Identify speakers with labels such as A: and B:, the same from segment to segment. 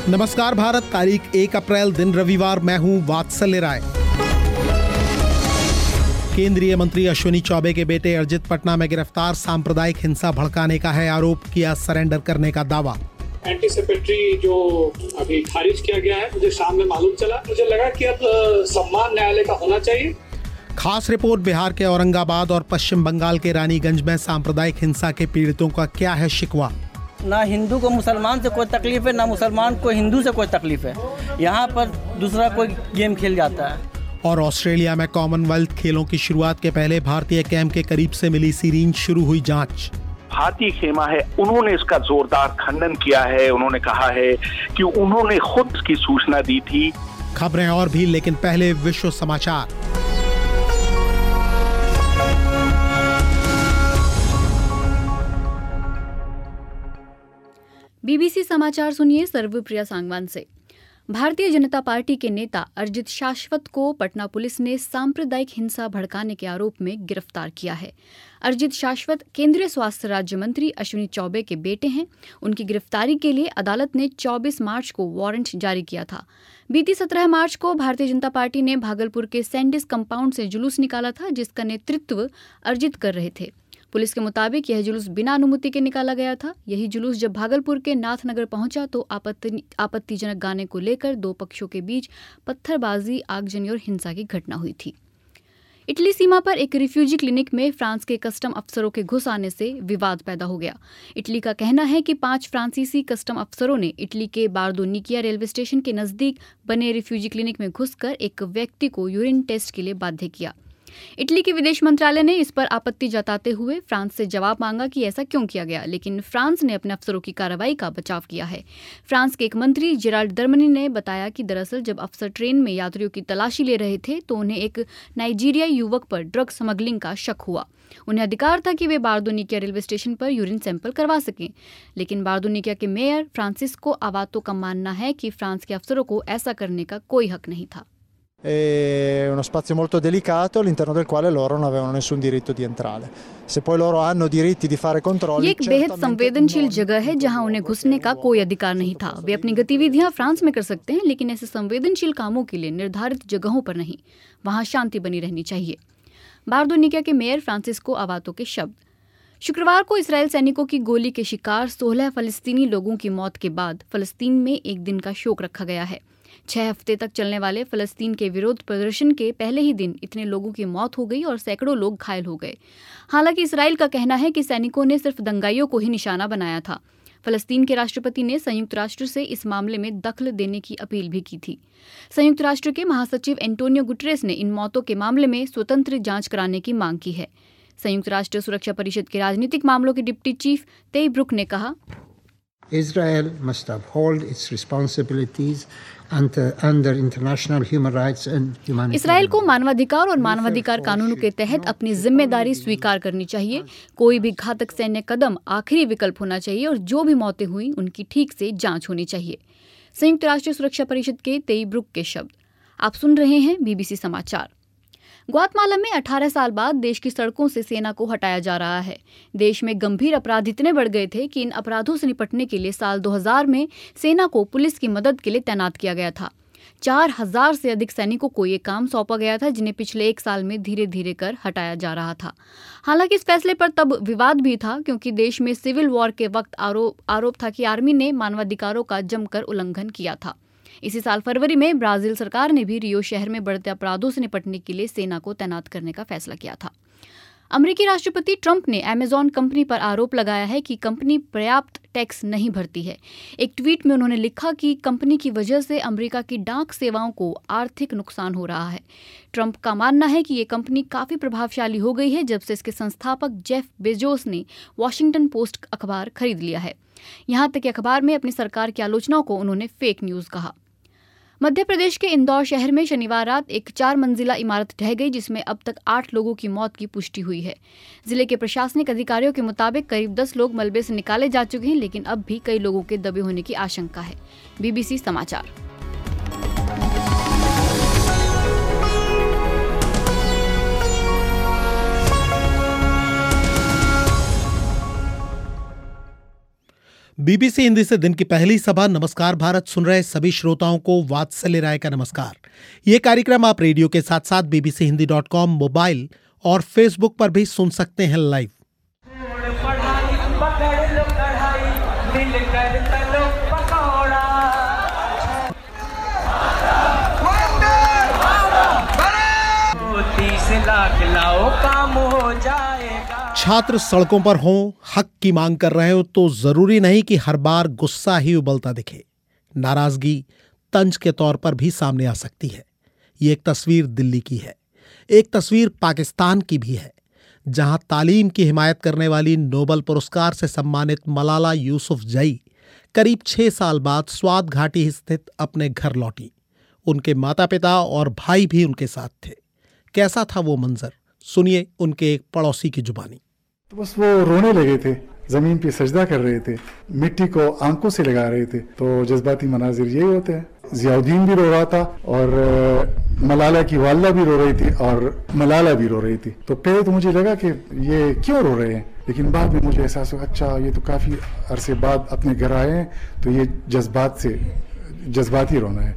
A: नमस्कार भारत, तारीख 1 अप्रैल, दिन रविवार। मैं हूं वात्सल्य राय। केंद्रीय मंत्री अश्विनी चौबे के बेटे अर्जित पटना में गिरफ्तार। सांप्रदायिक हिंसा भड़काने का है आरोप, किया सरेंडर करने का दावा।
B: एंटीसिपेटरी जो अभी खारिज किया गया है, मुझे शाम में मालूम चला। मुझे लगा कि अब सम्मान न्यायालय का होना चाहिए।
A: खास रिपोर्ट, बिहार के औरंगाबाद और पश्चिम बंगाल के रानीगंज में सांप्रदायिक हिंसा के पीड़ितों का क्या है शिकवा।
C: ना हिंदू को मुसलमान से कोई तकलीफ है, ना मुसलमान को हिंदू से कोई तकलीफ है। यहाँ पर दूसरा कोई गेम खेल जाता है।
A: और ऑस्ट्रेलिया में कॉमनवेल्थ खेलों की शुरुआत के पहले भारतीय कैंप के करीब से मिली सीरीन, शुरू हुई जांच।
D: भारतीय खेमा है, उन्होंने इसका जोरदार खंडन किया है। उन्होंने कहा है कि उन्होंने खुद इसकी सूचना दी थी।
A: खबरें और भी, लेकिन पहले विश्व समाचार।
E: बीबीसी समाचार सुनिए सर्वप्रिया सांगवान से। भारतीय जनता पार्टी के नेता अर्जित शाश्वत को पटना पुलिस ने सांप्रदायिक हिंसा भड़काने के आरोप में गिरफ्तार किया है। अर्जित शाश्वत केंद्रीय स्वास्थ्य राज्य मंत्री अश्विनी चौबे के बेटे हैं। उनकी गिरफ्तारी के लिए अदालत ने 24 मार्च को वारंट जारी किया था। बीती 17 मार्च को भारतीय जनता पार्टी ने भागलपुर के सैंडिस कंपाउंड से जुलूस निकाला था, जिसका नेतृत्व अर्जित कर रहे थे। पुलिस के मुताबिक यह जुलूस बिना अनुमति के निकाला गया था। यही जुलूस जब भागलपुर के नाथनगर पहुंचा तो आपत्तिजनक गाने को लेकर दो पक्षों के बीच पत्थरबाजी, आगजनी और हिंसा की घटना हुई थी। इटली सीमा पर एक रिफ्यूजी क्लिनिक में फ्रांस के कस्टम अफसरों के घुस आने से विवाद पैदा हो गया। इटली का कहना है कि 5 फ्रांसीसी कस्टम अफसरों ने इटली के बार्दोनिकिया रेलवे स्टेशन के नजदीक बने रिफ्यूजी क्लिनिक में घुसकर एक व्यक्ति को यूरिन टेस्ट के लिए बाध्य किया। इटली के विदेश मंत्रालय ने इस पर आपत्ति जताते हुए फ्रांस से जवाब मांगा कि ऐसा क्यों किया गया, लेकिन फ्रांस ने अपने अफसरों की कार्रवाई का बचाव किया है। फ्रांस के एक मंत्री जेराल्ड दरमनी ने बताया कि दरअसल जब अफसर ट्रेन में यात्रियों की तलाशी ले रहे थे तो उन्हें एक नाइजीरियाई युवक पर ड्रग स्मगलिंग का शक हुआ। उन्हें अधिकार था कि वे बार्दोनिकिया रेलवे स्टेशन पर यूरिन सैंपल करवा सकें, लेकिन बार्दोनिकिया के मेयर फ्रांसिस्को अवातो का मानना है कि फ्रांस के अफसरों को ऐसा करने का कोई हक नहीं था।
F: È uno spazio molto delicato all'interno del quale loro non avevano nessun diritto di entrare. Se poi loro hanno diritti di fare controlli,
E: ये एक बेहद संवेदनशील जगह है जहां उन्हें घुसने का कोई अधिकार नहीं था। वे अपनी गतिविधियां फ्रांस में कर सकते हैं, लेकिन ऐसे संवेदनशील कामों के लिए निर्धारित जगहों पर नहीं। वहां शांति बनी रहनी चाहिए। बार्दोनिकिया के मेयर फ्रांसिस्को अवातो के शब्द। शुक्रवार को इसराइल सैनिकों की गोली के शिकार 16 फलस्तीनी लोगों की मौत के बाद फलस्तीन में एक दिन का शोक रखा गया है। 6 हफ्ते तक चलने वाले फलस्तीन के विरोध प्रदर्शन के पहले ही दिन इतने लोगों की मौत हो गई और सैकड़ों लोग घायल हो गए। हालांकि इसराइल का कहना है कि सैनिकों ने सिर्फ दंगाइयों को ही निशाना बनाया था। फलस्तीन के राष्ट्रपति ने संयुक्त राष्ट्र से इस मामले में दखल देने की अपील भी की थी। संयुक्त राष्ट्र के महासचिव एंटोनियो गुटरेस ने इन मौतों के मामले में स्वतंत्र जांच कराने की मांग की है। संयुक्त राष्ट्र सुरक्षा परिषद के राजनीतिक मामलों के डिप्टी चीफ तेई ब्रुक ने कहा,
G: Israel must uphold its responsibilities under international human rights and humanitarian.
E: Israel को मानवाधिकार और मानवाधिकार कानूनों के तहत अपनी जिम्मेदारी स्वीकार करनी चाहिए। कोई भी घातक सैन्य कदम आखिरी विकल्प होना चाहिए और जो भी मौतें हुई उनकी ठीक से जांच होनी चाहिए। संयुक्त राष्ट्र सुरक्षा परिषद के तेई ब्रुक के शब्द। आप सुन रहे हैं बीबीसी समाचार। ग्वातमाला में 18 साल बाद देश की सड़कों से सेना को हटाया जा रहा है। देश में गंभीर अपराध इतने बढ़ गए थे कि इन अपराधों से निपटने के लिए साल 2000 में सेना को पुलिस की मदद के लिए तैनात किया गया था। 4000 से अधिक सैनिकों को ये काम सौंपा गया था, जिन्हें पिछले 1 साल में धीरे धीरे कर हटाया जा रहा था। हालांकि इस फैसले पर तब विवाद भी था, क्योंकि देश में सिविल वॉर के वक्त आरोप था कि आर्मी ने मानवाधिकारों का जमकर उल्लंघन किया था। इसी साल फरवरी में ब्राजील सरकार ने भी रियो शहर में बढ़ते अपराधों से निपटने के लिए सेना को तैनात करने का फैसला किया था। अमेरिकी राष्ट्रपति ट्रंप ने अमेज़न कंपनी पर आरोप लगाया है कि कंपनी पर्याप्त टैक्स नहीं भरती है। एक ट्वीट में उन्होंने लिखा कि कंपनी की वजह से अमेरिका की डाक सेवाओं को आर्थिक नुकसान हो रहा है। ट्रंप का मानना है कि ये कंपनी काफ़ी प्रभावशाली हो गई है जब से इसके संस्थापक जेफ बेजोस ने वॉशिंगटन पोस्ट अखबार खरीद लिया है। यहाँ तक कि अखबार में अपनी सरकार की आलोचनाओं को उन्होंने फेक न्यूज़ कहा। मध्य प्रदेश के इंदौर शहर में शनिवार रात एक 4 मंजिला इमारत ढह गई, जिसमें अब तक 8 लोगों की मौत की पुष्टि हुई है। जिले के प्रशासनिक अधिकारियों के मुताबिक करीब 10 लोग मलबे से निकाले जा चुके हैं, लेकिन अब भी कई लोगों के दबे होने की आशंका है। बीबीसी समाचार।
A: बीबीसी हिंदी से दिन की पहली सभा नमस्कार भारत सुन रहे सभी श्रोताओं को वात्सल्य राय का नमस्कार। ये कार्यक्रम आप रेडियो के साथ साथ bbchindi.com मोबाइल और फेसबुक पर भी सुन सकते हैं लाइव। छात्र सड़कों पर हों, हक की मांग कर रहे हो तो जरूरी नहीं कि हर बार गुस्सा ही उबलता दिखे। नाराजगी तंज के तौर पर भी सामने आ सकती है। ये एक तस्वीर दिल्ली की है, एक तस्वीर पाकिस्तान की भी है, जहां तालीम की हिमायत करने वाली नोबेल पुरस्कार से सम्मानित मलाला यूसुफजई करीब 6 साल बाद स्वात घाटी स्थित अपने घर लौटी। उनके माता पिता और भाई भी उनके साथ थे। कैसा था वो मंजर, सुनिए उनके एक पड़ोसी की जुबानी।
H: तो बस वो रोने लगे थे, जमीन पे सजदा कर रहे थे, मिट्टी को आंखों से लगा रहे थे। तो जज्बाती मनाजिर यही होते हैं। जियाउद्दीन भी रो रहा था और मलाला की वालिदा भी रो रही थी और मलाला भी रो रही थी। तो पहले तो मुझे लगा कि ये क्यों रो रहे हैं, लेकिन बाद में मुझे एहसास हुआ अच्छा ये तो काफी अरसे बाद अपने घर आए हैं, तो ये जज्बाती रोना है।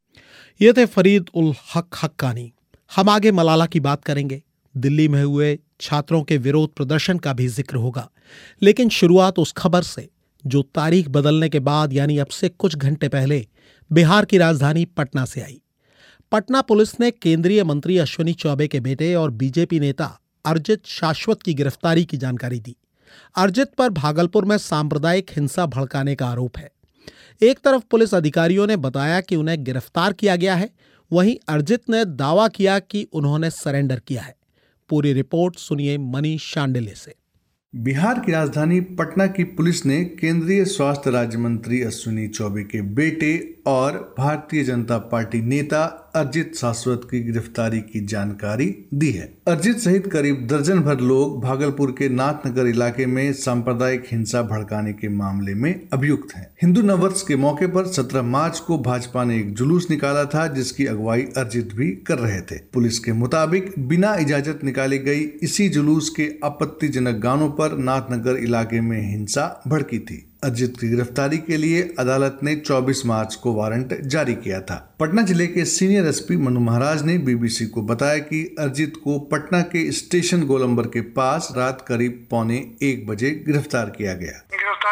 A: ये थे फरीद उल हक हक्कानी। हम आगे मलाला की बात करेंगे, दिल्ली में हुए छात्रों के विरोध प्रदर्शन का भी जिक्र होगा, लेकिन शुरुआत उस खबर से जो तारीख बदलने के बाद यानी अब से कुछ घंटे पहले बिहार की राजधानी पटना से आई। पटना पुलिस ने केंद्रीय मंत्री अश्विनी चौबे के बेटे और बीजेपी नेता अर्जित शाश्वत की गिरफ्तारी की जानकारी दी। अर्जित पर भागलपुर में सांप्रदायिक हिंसा भड़काने का आरोप है। एक तरफ पुलिस अधिकारियों ने बताया कि उन्हें गिरफ्तार किया गया है, वहीं अर्जित ने दावा किया कि उन्होंने सरेंडर किया है। पूरी रिपोर्ट सुनिए मनीष शांडिल्य से।
I: बिहार की राजधानी पटना की पुलिस ने केंद्रीय स्वास्थ्य राज्य मंत्री अश्विनी चौबे के बेटे और भारतीय जनता पार्टी नेता अर्जित शाश्वत की गिरफ्तारी की जानकारी दी है। अर्जित सहित करीब दर्जन भर लोग भागलपुर के नाथनगर इलाके में सांप्रदायिक हिंसा भड़काने के मामले में अभियुक्त हैं। हिंदू नववर्ष के मौके पर 17 मार्च को भाजपा ने एक जुलूस निकाला था, जिसकी अगुवाई अर्जित भी कर रहे थे। पुलिस के मुताबिक बिना इजाजत निकाली गई इसी जुलूस के आपत्तिजनक गानों पर नाथनगर इलाके में हिंसा भड़की थी। अर्जित की गिरफ्तारी के लिए अदालत ने 24 मार्च को वारंट जारी किया था। पटना जिले के सीनियर एसपी मनु महाराज ने बीबीसी को बताया कि अर्जित को पटना के स्टेशन गोलंबर के पास रात करीब 12:45 बजे गिरफ्तार किया गया।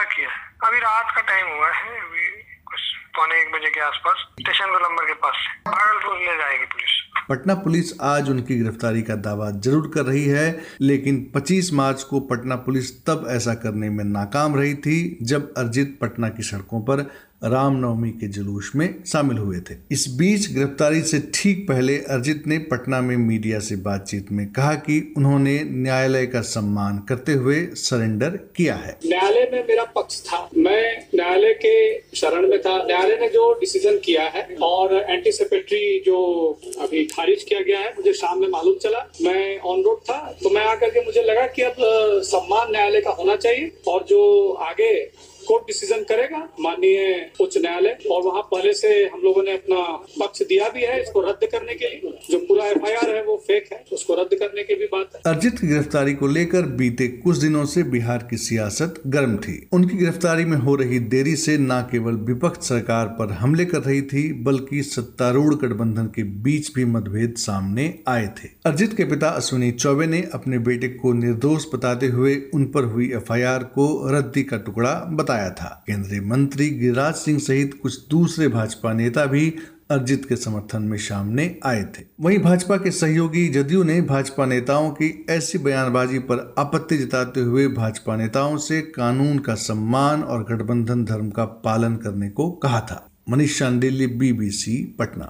J: अभी रात का टाइम हुआ है, अभी कुछ 12:45 बजे के आसपास स्टेशन गोलंबर के पास से भागलपुर ले जाएगी पुलिस।
I: पटना पुलिस आज उनकी गिरफ्तारी का दावा जरूर कर रही है, लेकिन 25 मार्च को पटना पुलिस तब ऐसा करने में नाकाम रही थी जब अर्जित पटना की सड़कों पर रामनवमी के जुलूस में शामिल हुए थे। इस बीच गिरफ्तारी से ठीक पहले अर्जित ने पटना में मीडिया से बातचीत में कहा कि उन्होंने न्यायालय का सम्मान करते हुए सरेंडर किया है।
B: न्यायालय में मेरा पक्ष था, मैं न्यायालय के शरण में था। न्यायालय ने जो डिसीजन किया है और एंटीसिपेटरी जो अभी खारिज किया गया है, मुझे शाम में मालूम चला। मैं ऑन रोड था तो मैं आकर के मुझे लगा कि अब सम्मान न्यायालय का होना चाहिए और जो आगे कोर्ट डिसीजन करेगा माननीय उच्च न्यायालय, और वहाँ पहले से हम लोगों ने अपना पक्ष दिया भी है इसको रद्द करने के लिए। जो पूरा एफआईआर है वो फेक है, उसको रद्द करने की भी बात है।
I: अर्जित की गिरफ्तारी को लेकर बीते कुछ दिनों से बिहार की सियासत गर्म थी। उनकी गिरफ्तारी में हो रही देरी से न केवल विपक्ष सरकार पर हमले कर रही थी, बल्कि सत्तारूढ़ गठबंधन के बीच भी मतभेद सामने आए थे। अर्जित के पिता अश्विनी चौबे ने अपने बेटे को निर्दोष बताते हुए उन पर हुई एफआईआर को रद्दी का टुकड़ा बताया था। केंद्रीय मंत्री गिरिराज सिंह सहित कुछ दूसरे भाजपा नेता भी अर्जित के समर्थन में सामने आए थे। वहीं भाजपा के सहयोगी जदयू ने भाजपा नेताओं की ऐसी बयानबाजी पर आपत्ति जताते हुए भाजपा नेताओं से कानून का सम्मान और गठबंधन धर्म का पालन करने को कहा था। मनीष शांडिल्य, बीबीसी, पटना।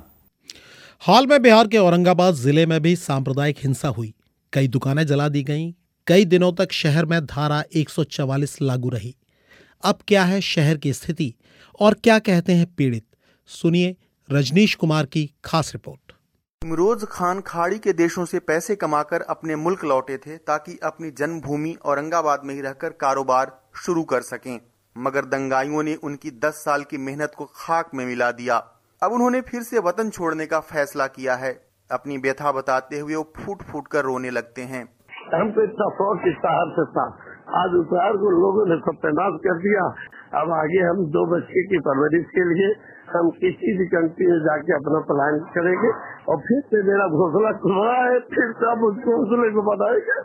A: हाल में बिहार के औरंगाबाद जिले में भी सांप्रदायिक हिंसा हुई। कई दुकानें जला दी गईं। कई दिनों तक शहर में धारा 144 लागू रही। अब क्या है शहर की स्थिति और क्या कहते हैं पीड़ित, सुनिए रजनीश कुमार की खास रिपोर्ट।
K: इमरोज खान खाड़ी के देशों से पैसे कमाकर अपने मुल्क लौटे थे ताकि अपनी जन्मभूमि औरंगाबाद में ही रहकर कारोबार शुरू कर सकें, मगर दंगाइयों ने उनकी 10 साल की मेहनत को खाक में मिला दिया। अब उन्होंने फिर से वतन छोड़ने का फैसला किया है। अपनी व्यथा बताते हुए वो फूट फूट कर रोने लगते हैं।
J: हमको इतना शौक इस शहर से था, आज उस शहर को लोगों ने सत्यानाश कर दिया।
L: अब आगे हम 2 बच्चे की परवरिश के लिए हम किसी भी कंट्री में जाके अपना प्लान करेंगे और फिर से मेरा घोंसला खुला है, फिर से हम उस घोंसले को बनाएंगे।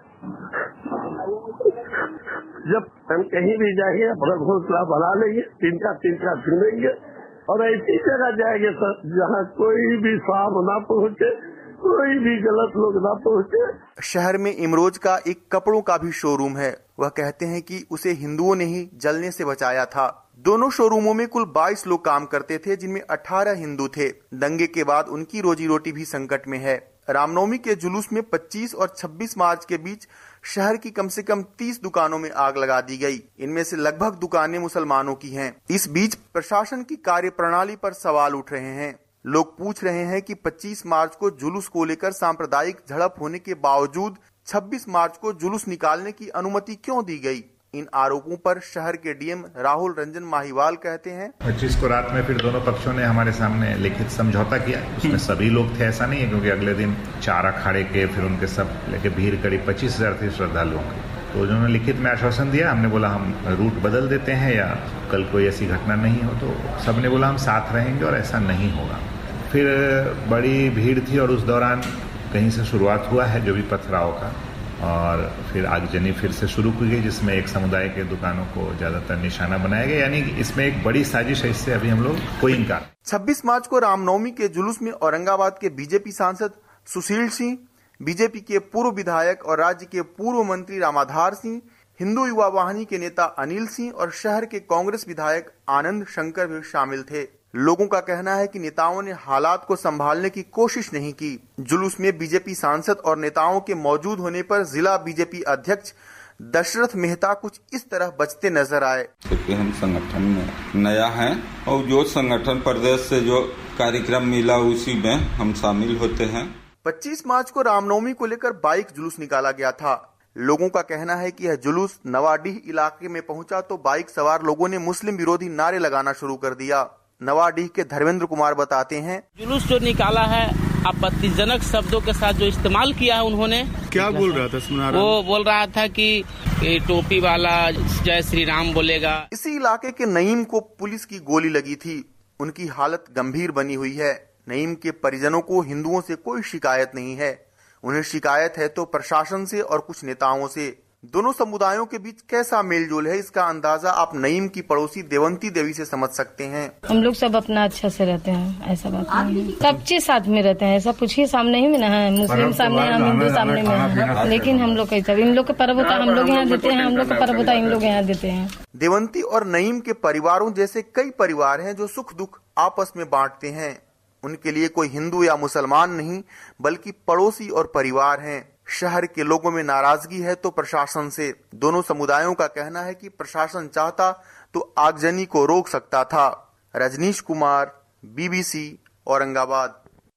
L: जब हम कहीं भी जाएंगे अपना घोंसला बना लेंगे, तिनका चुनेंगे और ऐसी जगह जाएंगे सर जहाँ कोई भी सांप ना पहुँचे, कोई भी गलत लोग ना पहुँचे।
K: शहर में इमरोज का एक कपड़ों का भी शोरूम है। वह कहते हैं कि उसे हिंदुओं ने ही जलने से बचाया था। दोनों शोरूमों में कुल 22 लोग काम करते थे, जिनमें 18 हिंदू थे। दंगे के बाद उनकी रोजी रोटी भी संकट में है। रामनवमी के जुलूस में 25 और 26 मार्च के बीच शहर की कम से कम 30 दुकानों में आग लगा दी गई। इनमें से लगभग दुकानें मुसलमानों की हैं। इस बीच प्रशासन की कार्यप्रणाली पर सवाल उठ रहे हैं। लोग पूछ रहे हैं कि 25 मार्च को जुलूस को लेकर सांप्रदायिक झड़प होने के बावजूद 26 मार्च को जुलूस निकालने की अनुमति क्यों दी गई। इन आरोपों पर शहर के डीएम राहुल रंजन माहिवाल कहते हैं,
M: 25 को रात में फिर दोनों पक्षों ने हमारे सामने लिखित समझौता किया। उसमें सभी लोग थे, ऐसा नहीं है, क्योंकि अगले दिन 4 अखाड़े के फिर उनके सब लेके भीड़ करीब 25,000 थे श्रद्धालुओं की। तो उन्होंने लिखित में आश्वासन दिया। हमने बोला हम रूट बदल देते हैं या कल कोई ऐसी घटना नहीं हो, तो सबने बोला हम साथ रहेंगे और ऐसा नहीं होगा। फिर बड़ी भीड़ थी और उस दौरान कहीं से शुरुआत हुआ है जो भी पथराव का, और फिर आगजनी फिर से शुरू की गई, जिसमें एक समुदाय के दुकानों को ज्यादातर निशाना बनाया गया। यानी इसमें एक बड़ी साजिश है, इससे अभी हम लोग कोई इनकार।
K: 26 मार्च को रामनवमी के जुलूस में औरंगाबाद के बीजेपी सांसद सुशील सिंह, बीजेपी के पूर्व विधायक और राज्य के पूर्व मंत्री रामाधार सिंह, हिंदू युवा वाहिनी के नेता अनिल सिंह और शहर के कांग्रेस विधायक आनंद शंकर भी शामिल थे। लोगों का कहना है कि नेताओं ने हालात को संभालने की कोशिश नहीं की। जुलूस में बीजेपी सांसद और नेताओं के मौजूद होने पर जिला बीजेपी अध्यक्ष दशरथ मेहता कुछ इस तरह बचते नजर आए।
N: क्योंकि हम संगठन में नया हैं और जो संगठन प्रदेश से जो कार्यक्रम मिला उसी में हम शामिल होते हैं।
K: 25 मार्च को रामनवमी को लेकर बाइक जुलूस निकाला गया था। लोगों का कहना है कि यह जुलूस नवाडीह इलाके में पहुंचा तो बाइक सवार लोगों ने मुस्लिम विरोधी नारे लगाना शुरू कर दिया। नवाडीह के धर्मेंद्र कुमार बताते हैं,
O: जुलूस जो निकाला है आपत्तिजनक शब्दों के साथ जो इस्तेमाल किया है उन्होंने। क्या बोल रहा था? सुना रहा वो बोल रहा था कि टोपी वाला जय श्री राम बोलेगा।
K: इसी इलाके के नईम को पुलिस की गोली लगी थी। उनकी हालत गंभीर बनी हुई है। नईम के परिजनों को हिंदुओं से कोई शिकायत नहीं है। उन्हें शिकायत है तो प्रशासन से और कुछ नेताओं से। दोनों समुदायों के बीच कैसा मेलजोल है, इसका अंदाजा आप नईम की पड़ोसी देवंती देवी से समझ सकते हैं।
P: हम लोग सब अपना अच्छा से रहते हैं, ऐसा बात नहीं है। सब चीज साथ में रहते हैं, ऐसा कुछ ही सामने ही में ना है, मुस्लिम सामने हम हिंदू सामने में है। लेकिन हम लोग कैसा, इन लोग का पर्व होता हम लोग यहाँ देते हैं, हम लोग का पर्व होता इन लोग यहाँ देते हैं।
K: देवंती और नईम के परिवारों जैसे कई परिवार हैं जो सुख दुख आपस में बांटते हैं। उनके लिए कोई हिंदू या मुसलमान नहीं, बल्कि पड़ोसी और परिवार हैं। शहर के लोगों में नाराजगी है तो प्रशासन से। दोनों समुदायों का कहना है कि प्रशासन चाहता तो आगजनी को रोक सकता था। रजनीश कुमार, बीबीसी, औरंगाबाद।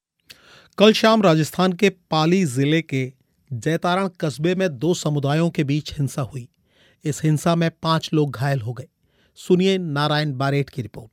A: कल शाम राजस्थान के पाली जिले के जैतारण कस्बे में 2 समुदायों के बीच हिंसा हुई। इस हिंसा में 5 लोग घायल हो गए। सुनिए नारायण बारेट की रिपोर्ट।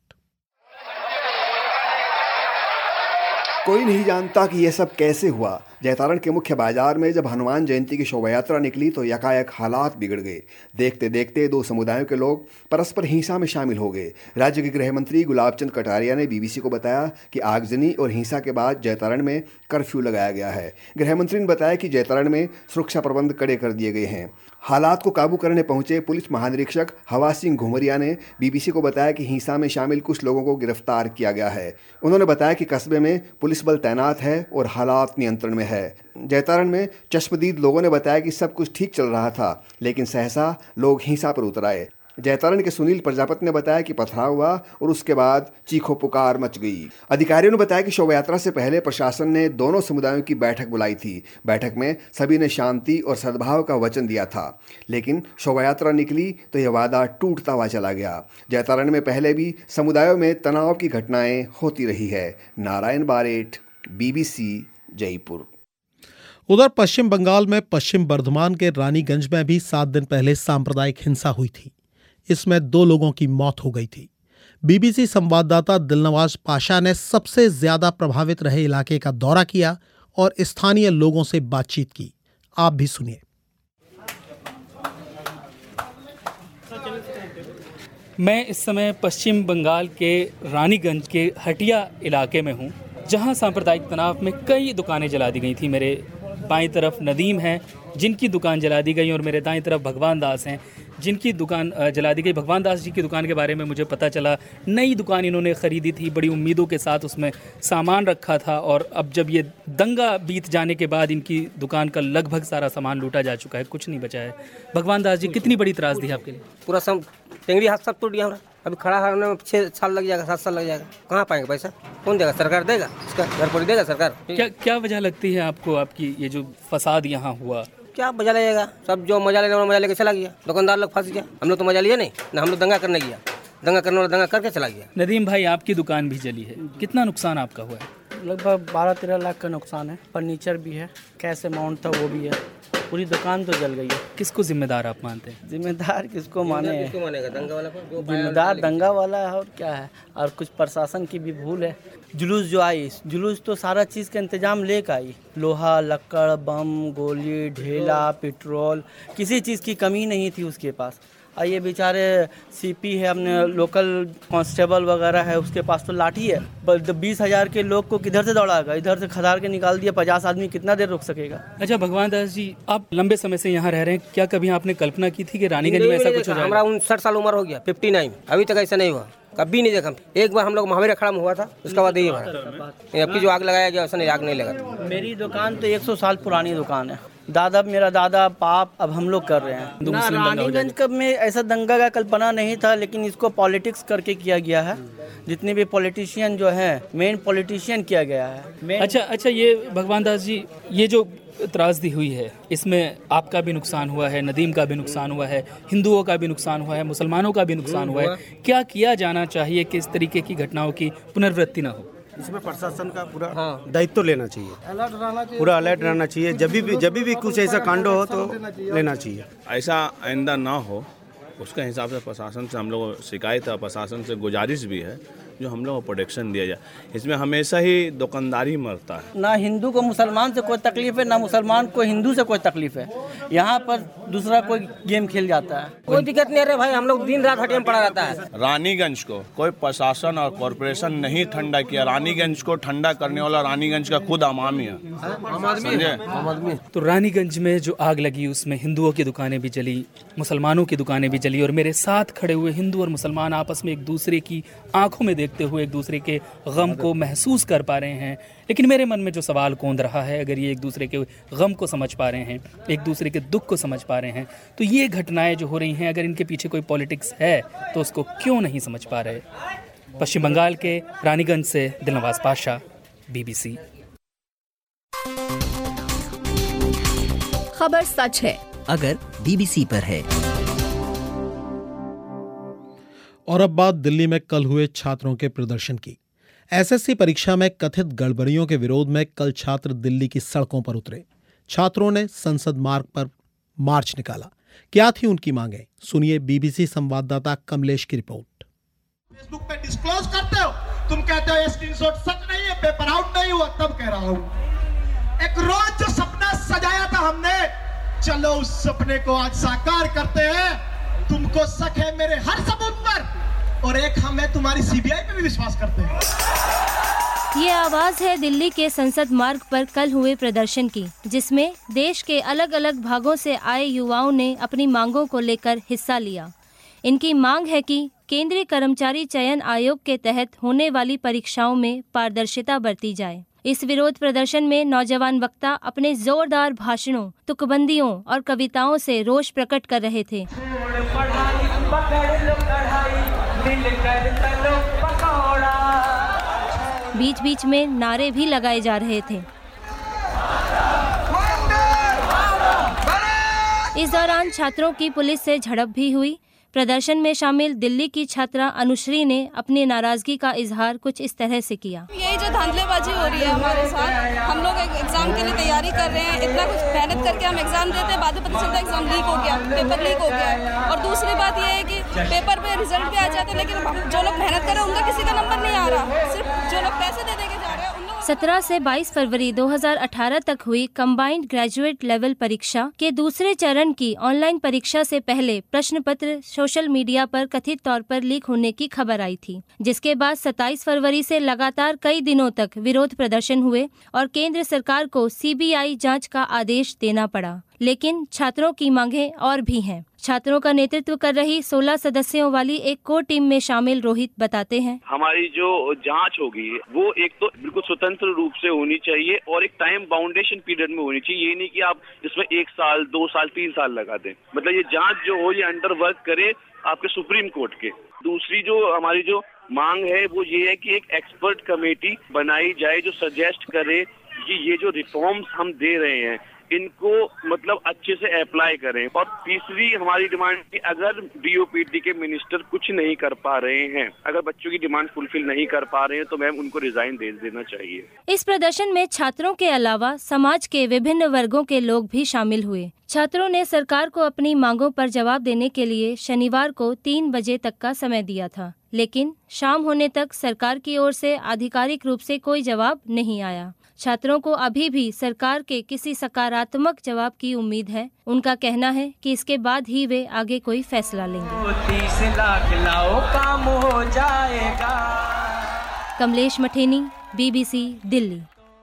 Q: कोई नहीं जानता कि यह सब कैसे हुआ। जैतारण के मुख्य बाजार में जब हनुमान जयंती की शोभा यात्रा निकली तो यकायक हालात बिगड़ गए। देखते देखते 2 समुदायों के लोग परस्पर हिंसा में शामिल हो गए। राज्य के गृह मंत्री गुलाबचंद कटारिया ने बीबीसी को बताया कि आगजनी और हिंसा के बाद जैतारण में कर्फ्यू लगाया गया है। गृह मंत्री ने बताया कि जैतारण में सुरक्षा प्रबंध कड़े कर दिए गए हैं। हालात को काबू करने पहुंचे पुलिस महानिरीक्षक हवा सिंह घुमरिया ने बीबीसी को बताया कि हिंसा में शामिल कुछ लोगों को गिरफ्तार किया गया है। उन्होंने बताया कि कस्बे में पुलिस बल तैनात है और हालात नियंत्रण में है। जैतारण में चश्मदीद लोगों ने बताया कि सब कुछ ठीक चल रहा था, लेकिन सहसा लोग हिंसा पर उतर आए। जैतारण के सुनील प्रजापति ने बताया कि पथराव हुआ और उसके बाद चीखो पुकार मच गई। अधिकारियों ने बताया कि शोभा यात्रा से पहले प्रशासन ने दोनों समुदायों की बैठक बुलाई थी। बैठक में सभी ने शांति और सद्भाव का वचन दिया था, लेकिन शोभा यात्रा निकली तो यह वादा टूटता हुआ चला गया। जैतारण में पहले भी समुदायों में तनाव की घटनाएं होती रही है। नारायण बारेट, बीबीसी, जयपुर।
A: उधर पश्चिम बंगाल में पश्चिम बर्धमान के रानीगंज में भी 7 दिन पहले सांप्रदायिक हिंसा हुई थी। इसमें 2 लोगों की मौत हो गई थी। बीबीसी संवाददाता दिलनवाज पाशा ने सबसे ज्यादा प्रभावित रहे इलाके का दौरा किया और स्थानीय लोगों से बातचीत की। आप भी सुनिए।
R: मैं इस समय पश्चिम बंगाल के रानीगंज के हटिया इलाके में हूँ, जहाँ सांप्रदायिक तनाव में कई दुकानें जला दी गई थी। मेरे बाईं तरफ नदीम हैं जिनकी दुकान जला दी गई, और मेरे दाईं तरफ भगवान दास हैं जिनकी दुकान जला दी गई। भगवान दास जी की दुकान के बारे में मुझे पता चला, नई दुकान इन्होंने ख़रीदी थी, बड़ी उम्मीदों के साथ उसमें सामान रखा था, और अब जब ये दंगा बीत जाने के बाद इनकी दुकान का लगभग सारा सामान लूटा जा चुका है, कुछ नहीं बचा है। भगवान दास जी, कितनी बड़ी त्रासदी है आपके लिए?
S: पूरा सब टेंगड़ी हाथ सब टूट गया हमारा। अभी खड़ा होने में 6 साल लग जाएगा, 7 साल लग जाएगा। कहाँ पाएंगे पैसा? कौन देगा? सरकार देगा? इसका घर पर देगा सरकार?
R: क्या वजह लगती है आपको, आपकी ये जो फसाद यहाँ हुआ?
S: क्या मजा लगेगा? सब जो मजा लेने वाला मजा लेके चला गया, दुकानदार लोग फंस गया। हम लोग तो मजा लिया नहीं ना, हम लोग दंगा करने गया, दंगा करने वाला दंगा करके चला गया।
R: नदीम भाई, आपकी दुकान भी जली है, कितना नुकसान आपका हुआ है?
C: लगभग 12-13 लाख का नुकसान है। फर्नीचर भी है, कैश अमाउंट था वो भी है, पूरी दुकान तो जल गई है।
R: किसको जिम्मेदार आप मानते हैं?
C: जिम्मेदार किसको माने?
S: किसको मानेगा? दंगा वाला को?
C: जिम्मेदार दंगा वाला है, और क्या है, और कुछ प्रशासन की भी भूल है। जुलूस जो आई, जुलूस तो सारा चीज़ का इंतजाम लेकर आई, लोहा, लक्कड़, बम, गोली, ढेला, पेट्रोल, किसी चीज़ की कमी नहीं थी उसके पास। और ये बेचारे सीपी है, अपने लोकल कांस्टेबल वगैरह है, उसके पास तो लाठी है। 20,000 के लोग को किधर से दौड़ाएगा? इधर से खदार के निकाल दिया, 50 आदमी कितना देर रोक सकेगा?
R: अच्छा भगवान दास जी, आप लंबे समय से यहाँ रह रहे हैं, क्या कभी आपने कल्पना की थी कि रानीगंज में ऐसा कुछ हो जाएगा?
S: हमारा 59 साल उम्र हो गया, 59, अभी तक ऐसा नहीं हुआ, कभी नहीं देखा। एक बार हम लोग महावीर अखाड़ा में हुआ था, उसके बाद यही भरा। अभी जो आग लगाया गया वैसा नहीं, आग नहीं लगा।
C: मेरी दुकान तो 100 साल पुरानी दुकान है, दादा, मेरा दादा, बाप, अब हम लोग कर रहे हैं ना। रानीगंज कब में ऐसा दंगा का कल्पना नहीं था, लेकिन इसको पॉलिटिक्स करके किया गया है। जितने भी पॉलिटिशियन जो हैं, मेन पॉलिटिशियन किया गया है।
R: अच्छा, ये भगवान दास जी, ये जो त्रासदी हुई है, इसमें आपका भी नुकसान हुआ है, नदीम का भी नुकसान हुआ है, हिंदुओं का भी नुकसान हुआ है, मुसलमानों का भी नुकसान हुआ है। क्या किया जाना चाहिए कि इस तरीके की घटनाओं की पुनरावृत्ति न हो?
T: इसमें प्रशासन का पूरा दायित्व लेना चाहिए, पूरा अलर्ट रहना चाहिए। जब भी कुछ ऐसा कांड हो तो लेना चाहिए।
U: ऐसा आइंदा ना हो, उसके हिसाब से प्रशासन से हम लोग शिकायत है, प्रशासन से गुजारिश भी है जो हम लोग को प्रोटेक्शन दिया जाए। इसमें हमेशा ही दुकानदारी मरता है।
C: ना हिंदू को मुसलमान से कोई तकलीफ है, ना मुसलमान को हिंदू से कोई तकलीफ है। यहाँ पर दूसरा कोई गेम खेल जाता है,
S: कोई दिक्कत नहीं है भाई। हम लोग दिन रात हटिया में पड़ा रहता है।
U: रानीगंज को कोई प्रशासन और कॉरपोरेशन नहीं ठंडा किया। रानीगंज को ठंडा करने वाला रानीगंज का खुद आवामी है, समझे?
R: तो रानीगंज में जो आग लगी उसमें हिंदुओं की दुकानें भी जली, मुसलमानों की दुकानें भी जली, और मेरे साथ खड़े हुए हिंदू और मुसलमान आपस में एक दूसरे की आंखों में देखते हुए एक दूसरे के गम को महसूस कर पा रहे हैं। लेकिन मेरे मन में जो सवाल कौंध रहा है, अगर ये एक दूसरे के गम को समझ पा रहे हैं, एक दूसरे के दुख को समझ पा रहे हैं, तो ये घटनाएं जो हो रही हैं, अगर इनके पीछे कोई पॉलिटिक्स है तो उसको क्यों नहीं समझ पा रहे? पश्चिम बंगाल के रानीगंज से दिलनवाज पाशा, BBC।
V: खबर सच है अगर BBC पर है।
A: और अब बात दिल्ली में कल हुए छात्रों के प्रदर्शन की। SSC परीक्षा में कथित गड़बड़ियों के विरोध में कल छात्र दिल्ली की सड़कों पर उतरे। छात्रों ने संसद मार्ग पर मार्च निकाला। क्या थी उनकी मांगें? सुनिए BBC संवाददाता कमलेश की रिपोर्ट।
W: फेसबुक पे डिस्क्लोज करते हो, तुम कहते हो ये स्क्रीनशॉट सच नहीं है, पेपर आउट नहीं हुआ, तब कह रहा हूं। एक रोज जो सपना सजाया था हमने, चलो उस सपने को आज साकार करते हैं। तुमको शक है मेरे हर सबूत पर, और एक हमें तुम्हारी CBI पे भी विश्वास करते हैं।
X: ये आवाज है दिल्ली के संसद मार्ग पर कल हुए प्रदर्शन की, जिसमें देश के अलग अलग भागों से आए युवाओं ने अपनी मांगों को लेकर हिस्सा लिया। इनकी मांग है कि केंद्रीय कर्मचारी चयन आयोग के तहत होने वाली परीक्षाओं में पारदर्शिता बरती जाए। इस विरोध प्रदर्शन में नौजवान वक्ता अपने जोरदार भाषणों, तुकबंदियों और कविताओं से रोष प्रकट कर रहे थे। बीच बीच में नारे भी लगाए जा रहे थे। इस दौरान छात्रों की पुलिस से झड़प भी हुई। प्रदर्शन में शामिल दिल्ली की छात्रा अनुश्री ने अपनी नाराजगी का इजहार कुछ इस तरह से किया।
Y: यही जो धांधलेबाजी हो रही है हमारे साथ, हम लोग एक एग्जाम के लिए तैयारी कर रहे हैं, इतना कुछ मेहनत करके हम एग्जाम देते हैं, बाद में पता चलता है एग्जाम लीक हो गया, पेपर लीक हो गया है। और दूसरी बात यह है कि पेपर पे रिजल्ट भी आ जाते हैं, लेकिन जो लोग मेहनत कर रहे हैं उनका किसी का नंबर नहीं आ रहा, सिर्फ जो लोग पैसे दे के जा रहे हैं।
X: 17 से 22 फरवरी 2018 तक हुई कंबाइंड ग्रेजुएट लेवल परीक्षा के दूसरे चरण की ऑनलाइन परीक्षा से पहले प्रश्न पत्र सोशल मीडिया पर कथित तौर पर लीक होने की खबर आई थी, जिसके बाद 27 फरवरी से लगातार कई दिनों तक विरोध प्रदर्शन हुए और केंद्र सरकार को सीबीआई जांच का आदेश देना पड़ा। लेकिन छात्रों की मांगें और भी हैं। छात्रों का नेतृत्व कर रही 16 सदस्यों वाली एक कोर टीम में शामिल रोहित बताते हैं,
D: हमारी जो जांच होगी वो एक तो बिल्कुल स्वतंत्र रूप से होनी चाहिए और एक टाइम बाउंडेशन पीरियड में होनी चाहिए। ये नहीं कि आप इसमें 1 साल 2 साल 3 साल लगा दें। मतलब ये जांच जो हो ये अंडर वर्क करे आपके सुप्रीम कोर्ट के। दूसरी जो हमारी जो मांग है वो ये है कि एक एक्सपर्ट कमेटी बनाई जाए जो सजेस्ट करे कि ये जो रिफॉर्म्स हम दे रहे हैं इनको मतलब अच्छे से अप्लाई करें। और तीसरी हमारी डिमांड कि अगर डीओपीटी के मिनिस्टर कुछ नहीं कर पा रहे हैं, अगर बच्चों की डिमांड फुलफिल नहीं कर पा रहे हैं तो मैम उनको रिजाइन दे देना चाहिए।
X: इस प्रदर्शन में छात्रों के अलावा समाज के विभिन्न वर्गों के लोग भी शामिल हुए। छात्रों ने सरकार को अपनी मांगों पर जवाब देने के लिए शनिवार को 3 बजे तक का समय दिया था, लेकिन शाम होने तक सरकार की ओर से आधिकारिक रूप से कोई जवाब नहीं आया। छात्रों को अभी भी सरकार के किसी सकारात्मक जवाब की उम्मीद है। उनका कहना है कि इसके बाद ही वे आगे कोई फैसला लेंगे।
E: 30 लाख लाओ काम हो जाएगा।
X: कमलेश मठेनी, BBC, दिल्ली।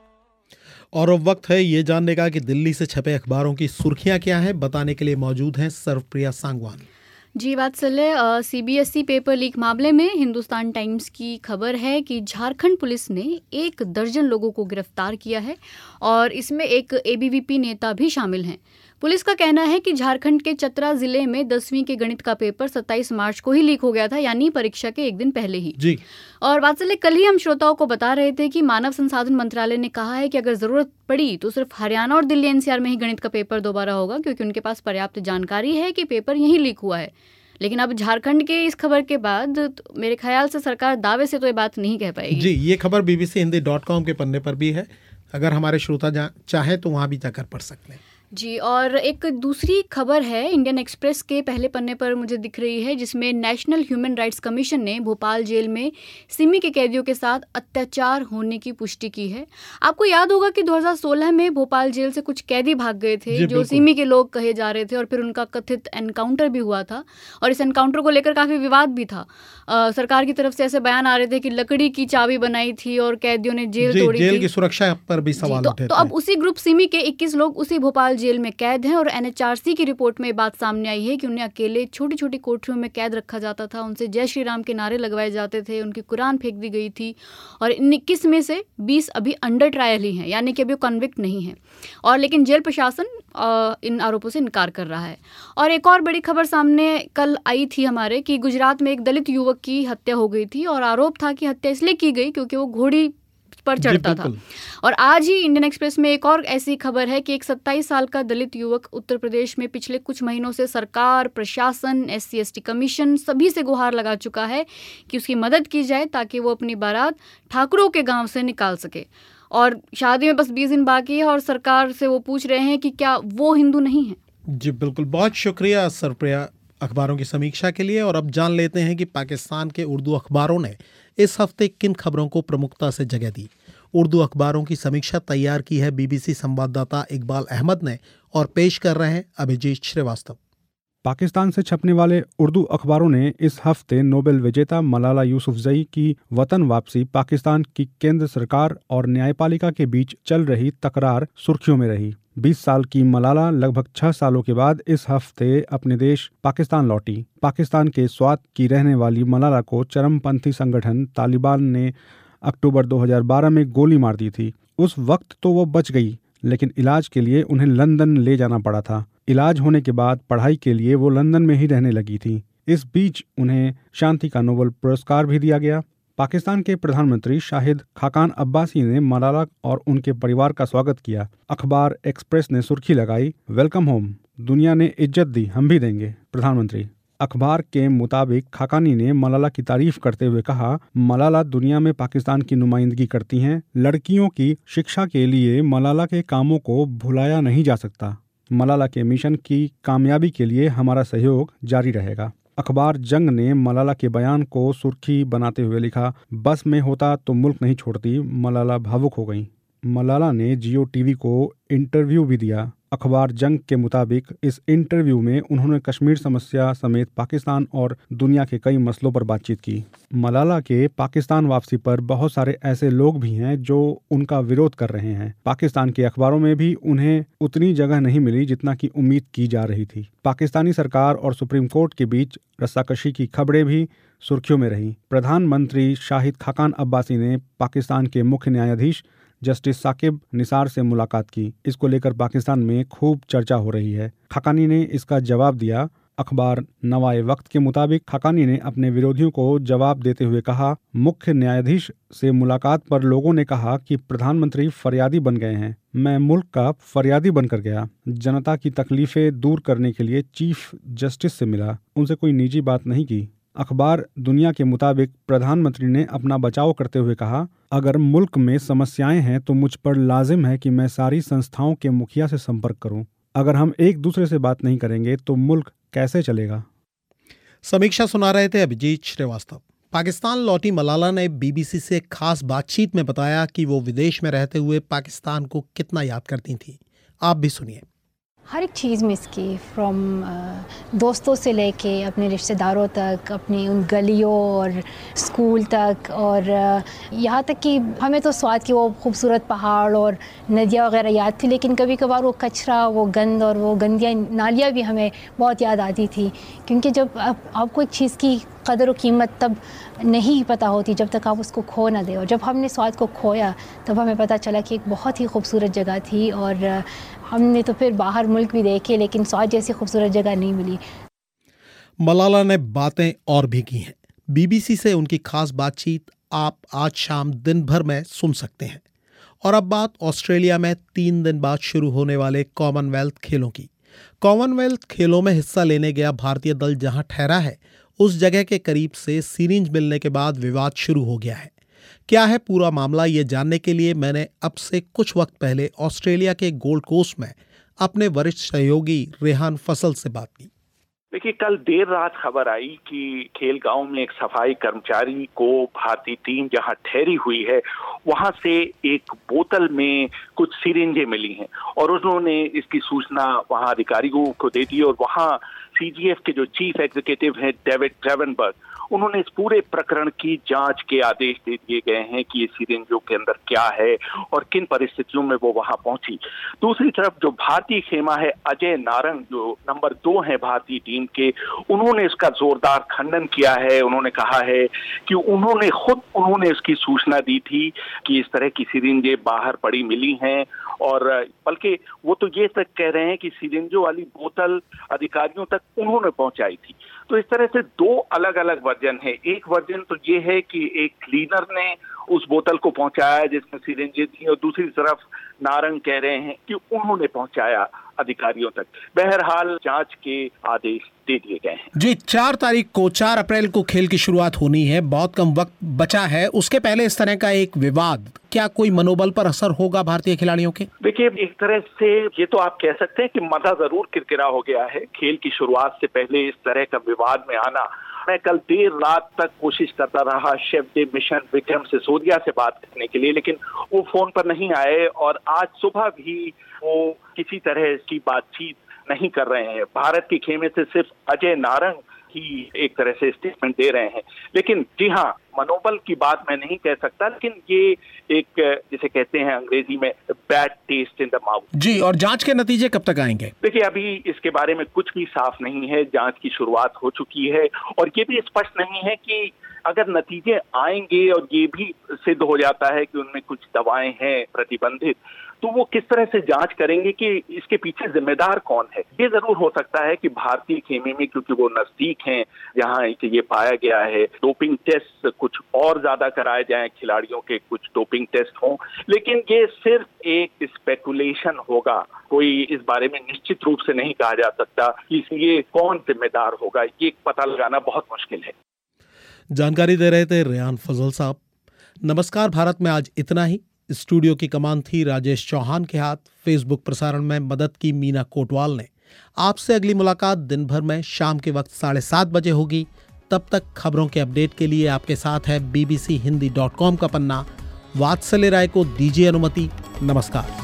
A: और अब वक्त है ये जानने का कि दिल्ली से छपे अखबारों की सुर्खियां क्या हैं। बताने के लिए मौजूद हैं सर्वप्रिया सांगवान।
F: जी वात्सल्य, CBSE पेपर लीक मामले में हिंदुस्तान टाइम्स की खबर है कि झारखंड पुलिस ने 1 दर्जन लोगों को गिरफ्तार किया है और इसमें एक ABVP नेता भी शामिल हैं। पुलिस का कहना है कि झारखंड के चतरा जिले में 10वीं के गणित का पेपर 27 मार्च को ही लीक हो गया था, यानी परीक्षा के एक दिन पहले ही जी। और वात्सल्य, कल ही हम श्रोताओं को बता रहे थे कि मानव संसाधन मंत्रालय ने कहा है कि अगर जरूरत पड़ी तो सिर्फ हरियाणा और दिल्ली NCR में ही गणित का पेपर दोबारा होगा, क्योंकि उनके पास पर्याप्त जानकारी है कि पेपर यहीं लीक हुआ है। लेकिन अब झारखंड के इस खबर के बाद तो मेरे ख्याल से सरकार दावे से तो ये बात नहीं कह पाएगी। जी,
A: ये खबर bbchindi.com के पन्ने पर भी है, अगर हमारे श्रोता चाहे तो वहाँ भी जाकर पढ़ सकते हैं।
F: जी, और एक दूसरी खबर है इंडियन एक्सप्रेस के पहले पन्ने पर मुझे दिख रही है, जिसमें नेशनल ह्यूमन राइट्स कमीशन ने भोपाल जेल में सिमी के कैदियों के साथ अत्याचार होने की पुष्टि की है। आपको याद होगा कि 2016 में भोपाल जेल से कुछ कैदी भाग गए थे जो सिमी के लोग कहे जा रहे थे, और फिर उनका कथित एनकाउंटर भी हुआ था और इस एनकाउंटर को लेकर काफ़ी विवाद भी था। सरकार की तरफ से ऐसे बयान आ रहे थे कि लकड़ी की चाबी बनाई थी और कैदियों ने जेल तोड़ी थी।
A: जेल की सुरक्षा पर भी सवाल उठे थे।
F: तो अब उसी ग्रुप सिमी के 21 लोग उसी भोपाल जेल में कैद हैं और NHRC की रिपोर्ट में बात सामने आई है कि उन्हें अकेले छोटी छोटी कोठरियों में कैद रखा जाता था, उनसे जय श्री राम के नारे लगवाए जाते थे, उनकी कुरान फेंक दी गई थी और इन 21 में से 20 अभी अंडर ट्रायल ही हैं, यानी कि अभी कन्विक्ट नहीं है। और लेकिन जेल प्रशासन इन आरोपों से इनकार कर रहा है। और एक और बड़ी खबर सामने कल आई थी हमारे कि गुजरात में एक दलित युवक की हत्या हो गई थी और आरोप था कि हत्या इसलिए की गई क्योंकि वो घोड़ी पर चढ़ता था। और आज ही इंडियन एक्सप्रेस में एक और ऐसी खबर है कि एक 27 साल का दलित युवक उत्तर प्रदेश में पिछले कुछ महीनों से सरकार, प्रशासन, SC/ST कमीशन सभी से गुहार लगा चुका है कि उसकी मदद की जाए ताकि वो अपनी बारात ठाकुरों के गांव से निकाल सके। और शादी में बस 20 दिन बाकी है और सरकार से वो पूछ रहे हैं कि क्या वो हिंदू नहीं है।
A: जी बिल्कुल, बहुत शुक्रिया सरप्रिया अखबारों की समीक्षा के लिए। और अब जान लेते हैं कि पाकिस्तान के उर्दू अखबारों ने इस हफ्ते किन खबरों को प्रमुखता से जगह दी। उर्दू अखबारों की समीक्षा तैयार की है BBC संवाददाता इकबाल अहमद ने और पेश कर रहे हैं अभिजीत श्रीवास्तव।
G: पाकिस्तान से छपने वाले उर्दू अखबारों ने इस हफ्ते नोबेल विजेता मलाला यूसुफजई की वतन वापसी, पाकिस्तान की केंद्र सरकार और न्यायपालिका के बीच चल रही तकरार सुर्खियों में रही। 20 साल की मलाला लगभग 6 सालों के बाद इस हफ्ते अपने देश पाकिस्तान लौटी। पाकिस्तान के स्वात की रहने वाली मलाला को चरमपंथी संगठन तालिबान ने अक्टूबर 2012 में गोली मार दी थी। उस वक्त तो वो बच गई, लेकिन इलाज के लिए उन्हें लंदन ले जाना पड़ा था। इलाज होने के बाद पढ़ाई के लिए वो लंदन में ही रहने लगी थी। इस बीच उन्हें शांति का नोबेल पुरस्कार भी दिया गया। पाकिस्तान के प्रधानमंत्री शाहिद खाकान अब्बासी ने मलाला और उनके परिवार का स्वागत किया। अखबार एक्सप्रेस ने सुर्खी लगाई, वेलकम होम, दुनिया ने इज्जत दी, हम भी देंगे, प्रधानमंत्री। अखबार के मुताबिक खाकानी ने मलाला की तारीफ करते हुए कहा, मलाला दुनिया में पाकिस्तान की नुमाइंदगी करती हैं। लड़कियों की शिक्षा के लिए मलाला के कामों को भुलाया नहीं जा सकता। मलाला के मिशन की कामयाबी के लिए हमारा सहयोग जारी रहेगा। अखबार जंग ने मलाला के बयान को सुर्खी बनाते हुए लिखा, बस में होता तो मुल्क नहीं छोड़ती, मलाला भावुक हो गईं। मलाला ने जियो टीवी को इंटरव्यू भी दिया। अखबार जंग के मुताबिक इस इंटरव्यू में उन्होंने कश्मीर समस्या समेत पाकिस्तान और दुनिया के कई मसलों पर बातचीत की। मलाला के पाकिस्तान वापसी पर बहुत सारे ऐसे लोग भी हैं जो उनका विरोध कर रहे हैं। पाकिस्तान के अखबारों में भी उन्हें उतनी जगह नहीं मिली जितना की उम्मीद की जा रही थी। पाकिस्तानी सरकार और सुप्रीम कोर्ट के बीच रस्साकशी की खबरें भी सुर्खियों में रहीं। प्रधानमंत्री शाहिद खाकान अब्बासी ने पाकिस्तान के मुख्य न्यायाधीश जस्टिस साकिब निसार से मुलाकात की। इसको लेकर पाकिस्तान में खूब चर्चा हो रही है। खाकानी ने इसका जवाब दिया। अखबार नवाए वक्त के मुताबिक खाकानी ने अपने विरोधियों को जवाब देते हुए कहा, मुख्य न्यायाधीश से मुलाकात पर लोगों ने कहा कि प्रधानमंत्री फरियादी बन गए हैं। मैं मुल्क का फरियादी बनकर गया। जनता की तकलीफें दूर करने के लिए चीफ जस्टिस से मिला, उनसे कोई निजी बात नहीं की। अखबार दुनिया के मुताबिक प्रधानमंत्री ने अपना बचाव करते हुए कहा, अगर मुल्क में समस्याएं हैं तो मुझ पर लाजिम है कि मैं सारी संस्थाओं के मुखिया से संपर्क करूं। अगर हम एक दूसरे से बात नहीं करेंगे तो मुल्क कैसे चलेगा।
A: समीक्षा सुना रहे थे अभिजीत श्रीवास्तव। पाकिस्तान लौटी मलाला ने बीबीसी से खास बातचीत में बताया कि वो विदेश में रहते हुए पाकिस्तान को कितना याद करती थी। आप भी सुनिए।
B: हर एक चीज़ मिस की, फ्रॉम दोस्तों से लेके अपने रिश्तेदारों तक, अपनी उन गलियों और स्कूल तक, और यहाँ तक कि हमें तो स्वाद की वो खूबसूरत पहाड़ और नदियाँ वगैरह याद थी, लेकिन कभी कभार वो कचरा, वो गंद और वो गंदियाँ नालियाँ भी हमें बहुत याद आती थी। क्योंकि जब आपको एक चीज़ की कदर और कीमत तब नहीं पता होती जब तक आप उसको खो ना दे, और जब हमने स्वाद को खोया तब हमें पता चला कि एक बहुत ही खूबसूरत जगह थी। और हमने तो फिर बाहर मुल्क भी देखे, लेकिन स्वाद जैसी खूबसूरत जगह नहीं मिली।
A: मलाला ने बातें और भी की हैं। बीबीसी से उनकी खास बातचीत आप आज शाम दिन भर में सुन सकते हैं। और अब बात ऑस्ट्रेलिया में 3 दिन बाद शुरू होने वाले कॉमनवेल्थ खेलों की। कॉमनवेल्थ खेलों में हिस्सा लेने गया भारतीय दल जहां ठहरा है, उस जगह के करीब से सिरिंज मिलने के बाद विवाद शुरू हो गया है। क्या है पूरा मामला, ये जानने के लिए मैंने अब से कुछ वक्त पहले ऑस्ट्रेलिया के गोल्ड कोस्ट में अपने वरिष्ठ सहयोगी रेहान फसल से बात की।
H: देखिए, कल देर रात खबर आई कि खेलगांव में एक सफाई कर्मचारी को भारतीय टीम जहां ठहरी हुई है वहां से एक बोतल में कुछ सिरिंजें मिली हैं, और उन्होंने इसकी सूचना वहां अधिकारियों को दे दी। और वहां सीजीएफ के जो चीफ एग्जीक्यूटिव हैं डेविड ट्रेवनबर्ग, उन्होंने इस पूरे प्रकरण की जांच के आदेश दे दिए गए हैं कि ये सिरिंजों के अंदर क्या है और किन परिस्थितियों में वो वहां पहुंची। दूसरी तरफ जो भारतीय खेमा है अजय नारंग, जो नंबर 2 है भारतीय टीम के, उन्होंने इसका जोरदार खंडन किया है। उन्होंने कहा है कि उन्होंने इसकी सूचना दी थी कि इस तरह की सिरिंजें बाहर पड़ी मिली हैं, और बल्कि वो तो ये तक कह रहे हैं कि सिरिंजों वाली बोतल अधिकारियों तक उन्होंने पहुंचाई थी। तो इस तरह से 2 अलग अलग वर्जन है। एक वर्जन तो ये है कि एक क्लीनर ने उस बोतल को पहुंचाया जिसमें सिरिंजें थी, और दूसरी तरफ नारंग कह रहे हैं कि उन्होंने पहुंचाया अधिकारियों तक। बहरहाल जांच के आदेश दे दिए गए हैं।
A: जी, 4 अप्रैल को खेल की शुरुआत होनी है, बहुत कम वक्त बचा है। उसके पहले इस तरह का एक विवाद, क्या कोई मनोबल पर असर होगा भारतीय खिलाड़ियों के?
H: देखिए, एक तरह से ये तो आप कह सकते हैं कि मजा जरूर किरकिरा हो गया है। खेल की शुरुआत से पहले इस तरह का विवाद में आना। मैं कल देर रात तक कोशिश करता रहा chef de mission Vikram Sisodia से बात करने के लिए, लेकिन वो फोन पर नहीं आए, और आज सुबह भी वो किसी तरह की बातचीत नहीं कर रहे हैं। भारत के खेमे से सिर्फ अजय नारंग ही एक तरह से स्टेटमेंट दे रहे हैं। लेकिन जी हाँ, मनोबल की बात मैं नहीं कह सकता, लेकिन ये एक जिसे कहते हैं अंग्रेजी में bad taste in the mouth.
A: जी, और जांच के नतीजे कब तक आएंगे?
H: देखिए, अभी इसके बारे में कुछ भी साफ नहीं है। जांच की शुरुआत हो चुकी है, और ये भी स्पष्ट नहीं है कि अगर नतीजे आएंगे और ये भी सिद्ध हो जाता है कि उनमें कुछ दवाएं हैं प्रतिबंधित, तो वो किस तरह से जांच करेंगे कि इसके पीछे जिम्मेदार कौन है। ये जरूर हो सकता है कि भारतीय खेमे में, क्योंकि वो नजदीक हैं जहां ये पाया गया है, डोपिंग टेस्ट कुछ और ज्यादा कराए जाएं, खिलाड़ियों के कुछ डोपिंग टेस्ट हों, लेकिन ये सिर्फ एक स्पेकुलेशन होगा। कोई इस बारे में निश्चित रूप से नहीं कहा जा सकता, इसलिए कौन जिम्मेदार होगा ये पता लगाना बहुत मुश्किल है।
A: जानकारी दे रहे थे रेहान फजल साहब। नमस्कार भारत में आज इतना ही। स्टूडियो की कमान थी राजेश चौहान के हाथ। फेसबुक प्रसारण में मदद की मीना कोटवाल ने। आपसे अगली मुलाकात दिन भर में शाम के वक्त 7:30 बजे होगी। तब तक खबरों के अपडेट के लिए आपके साथ है bbchindi.com का पन्ना। वात्सल्य राय को दीजिए अनुमति। नमस्कार।